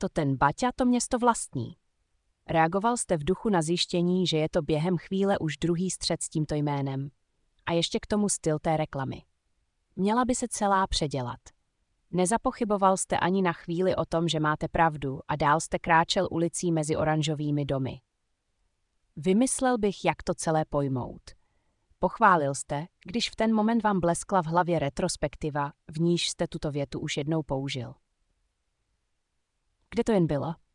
to ten Baťa to město vlastní. Reagoval jste v duchu na zjištění, že je to během chvíle už druhý střet s tímto jménem. A ještě k tomu styl té reklamy. Měla by se celá předělat. Nezapochyboval jste ani na chvíli o tom, že máte pravdu a dál jste kráčel ulicí mezi oranžovými domy. Vymyslel bych, jak to celé pojmout. Pochválil jste, když v ten moment vám bleskla v hlavě retrospektiva, v níž jste tuto větu už jednou použil. Kde to jen bylo?